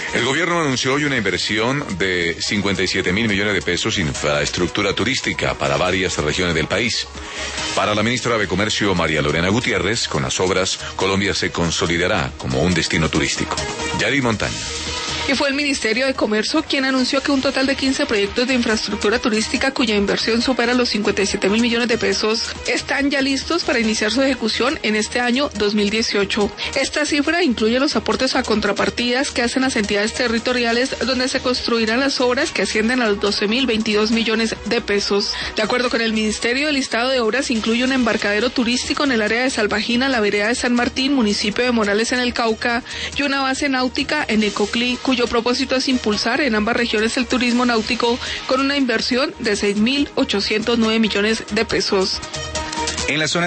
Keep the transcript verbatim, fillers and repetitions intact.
El gobierno anunció hoy una inversión de cincuenta y siete mil millones de pesos en infraestructura turística para varias regiones del país. Para la ministra de Comercio, María Lorena Gutiérrez, con las obras, Colombia se consolidará como un destino turístico. Yari Montaña. Y fue el Ministerio de Comercio quien anunció que un total de quince proyectos de infraestructura turística cuya inversión supera los cincuenta y siete mil millones de pesos están ya listos para iniciar su ejecución en este año dos mil dieciocho. Esta cifra incluye los aportes a contrapartidas que hacen las entidades territoriales donde se construirán las obras que ascienden a los doce mil veintidós millones de pesos. De acuerdo con el Ministerio, el listado de obras incluye un embarcadero turístico en el área de Salvajina, la vereda de San Martín, municipio de Morales en el Cauca, y una base náutica en Ecoclí, cuyo propósito es impulsar en ambas regiones el turismo náutico con una inversión de seis mil ochocientos nueve millones de pesos. En la zona